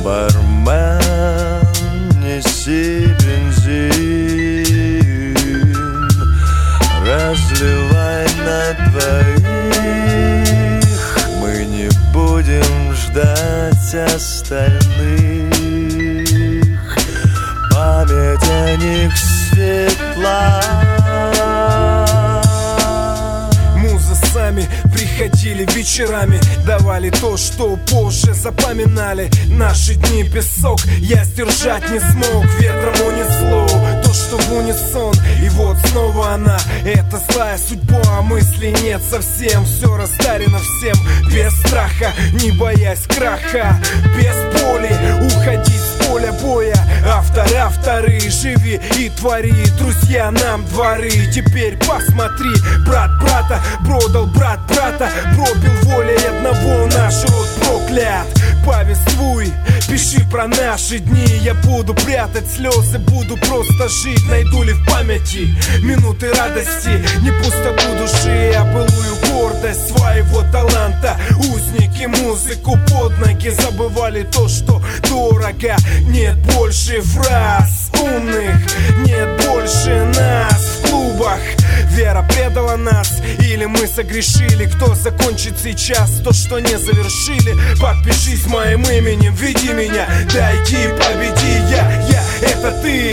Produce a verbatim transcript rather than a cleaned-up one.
Бармен, неси бензин, разливай на двоих. Мы не будем ждать остальных. Память о них светла. Музы сами приходили вечерами, давали то, что позже запоминали. Наши дни песок я сдержать не смог. Ветром унесло то, что в унисон. И вот снова она, это злая судьба. Мыслей нет совсем, все расстарено всем. Без страха, не боясь краха, без боли уходить с поля боя. Автор, авторы, живи и твори. Друзья, нам дворы. Теперь посмотри, брат брата продал, брат брата пропил волей одного. Наш род проклят. Повествуй, пиши про наши дни. Я буду прятать слезы, буду просто жить. Найду ли в памяти минуты радости, не пустоту души, а былую гордость своего таланта. Узники музыку под ноги забывали то, что дорого. Нет больше фраз умных, нет больше нас в клубах. Вера предала нас, или мы согрешили? Кто закончит сейчас то, что не завершили? Подпишись моим именем, веди меня, дойди, победи. Я, я, это ты.